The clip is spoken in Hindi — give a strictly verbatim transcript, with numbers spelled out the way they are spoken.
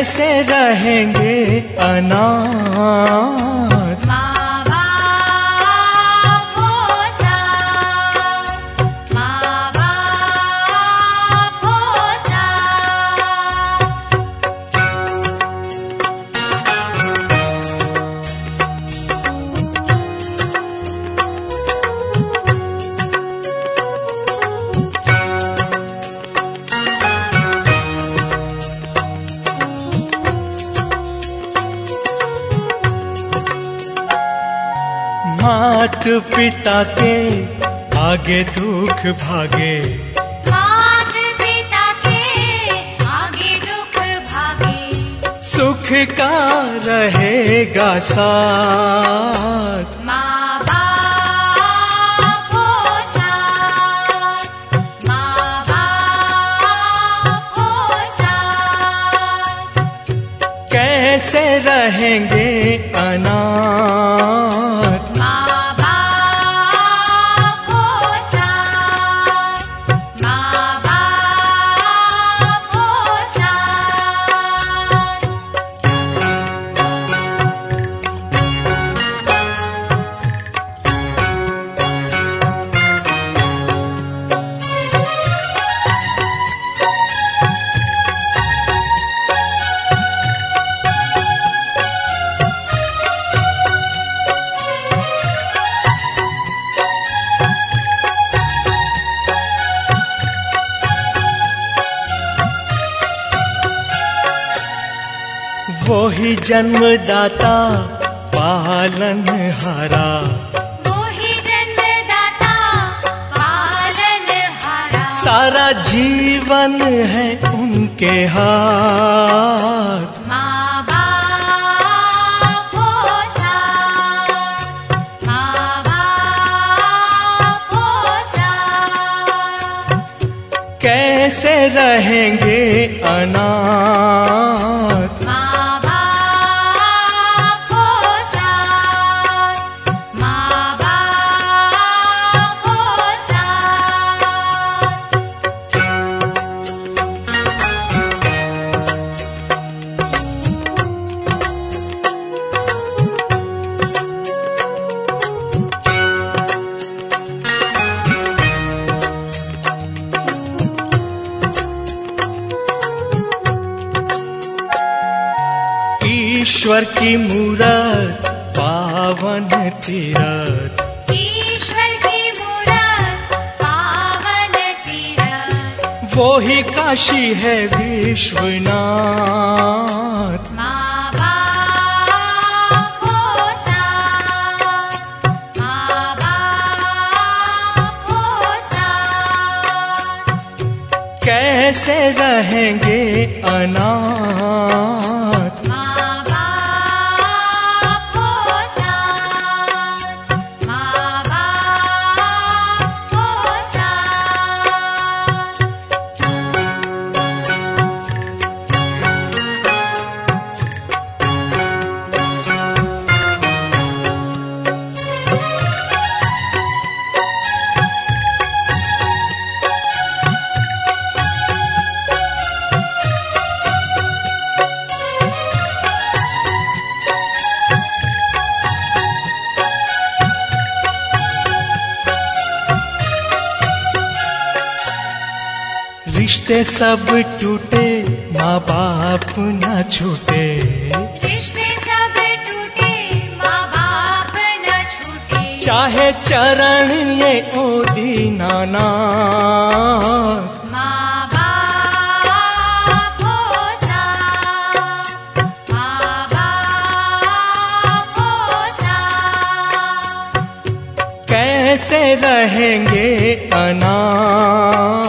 कैसे रहेंगे अनाथ। माँ बाप हो साथ, माँ बाप हो साथ। मात पिता के आगे दुख भागे, मात पिता के आगे दुख भागे। सुख का रहेगा साथ। माँ बाप हो साथ, माँ बाप हो साथ। कैसे रहेंगे अनाथ। माँ बाप हो साथ, माँ बाप हो साथ। वो ही जन्मदाता पालनहारा, वो ही जन्मदाता पालनहारा। सारा जीवन है उनके हाथ। माँ बाप हो साथ, माँ बाप हो साथ। कैसे रहेंगे अनाथ। माँ बाप हो साथ, माँ बाप हो साथ। ईश्वर की मूरत पावन तीरथ, ईश्वर की मूरत पावन तीरथ। वो ही काशी है विश्वनाथ। माँ बाप हो साथ, माँ बाप हो साथ। कैसे रहेंगे अनाथ। माँ बाप हो साथ, माँ बाप हो साथ। रिश्ते सब टूटे माँ बाप न छूटे, रिश्ते सब टूटे माँ बाप न छूटे। चाहे चरण ये ओ दीनानाथ। माँ बाप हो साथ, माँ बाप हो साथ। कैसे रहेंगे अनाथ।